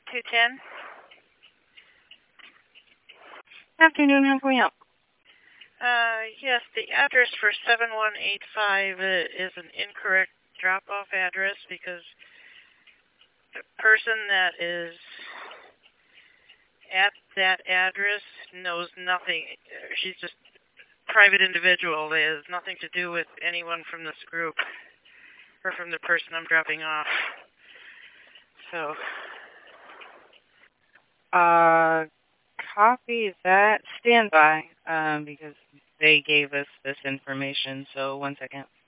210. Afternoon, how can we help? Yes, the address for 7185 is an incorrect drop-off address because the person that is at that address knows nothing. She's just a private individual. It has nothing to do with anyone from this group or from the person I'm dropping off. So, Copy that. Stand by, because they gave us this information, so 1 second.